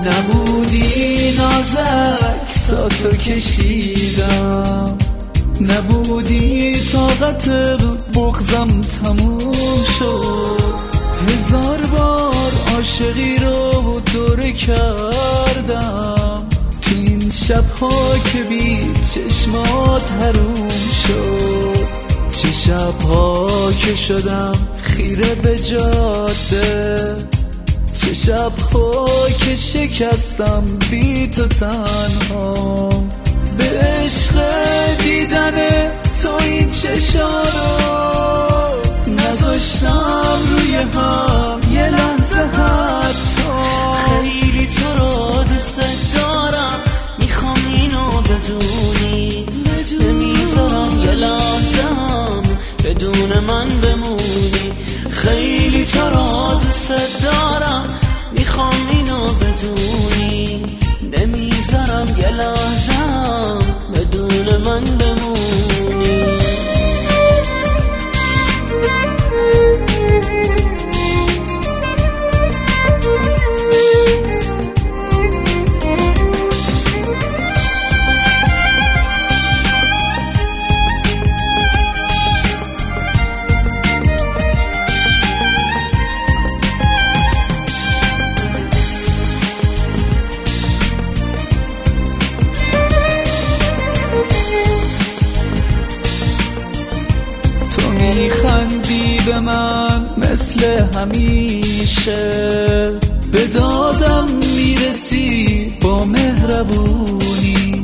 نبودی نازک ساتو کشیدم، نبودی طاقت بغضم تموم شد. 1000 بار عاشقی رو دوره کردم تو این شبها که بی چشمات حروم شد. چه شبها که شدم خیره به جاده، چه شبها که شکستم بی تو تنها. به عشق دیدن تو این چشانو نذاشتم روی هم یه لحظه حتی. خیلی تو رو دوست دارم، میخوام اینو بدونی، نمیذارم یه لحظه هم بدون من بمونی. خیلی تو رو دوست دارم، میخوام اینو بدونی، نمیذارم یه لحظه هم بدون من بمونی. میخندی به من مثل همیشه، به دادم میرسی با مهربونی.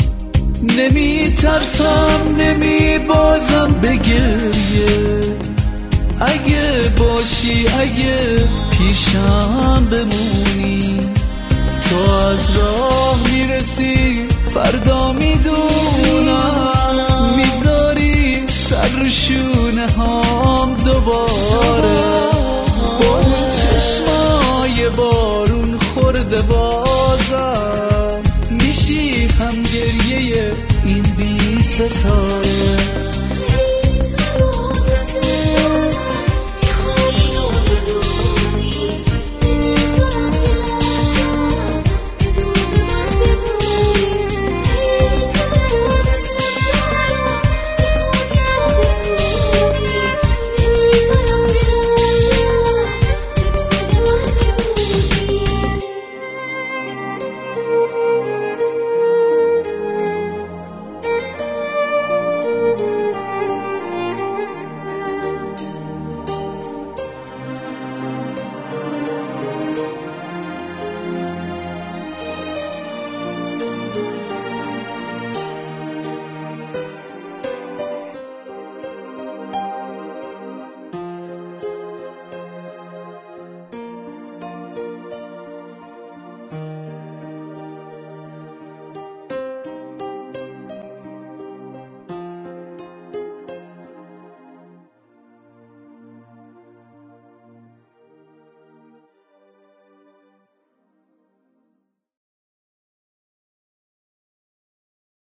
نمیترسم نمیبازم به گریه، اگه باشی اگه پیشم بمونی. تو از راه میرسی فردا میدونم، میذاری سر رو شونه هم دوباره. با اون چشمای بارون خورده بازم میشی هم گریه این بی ستاره.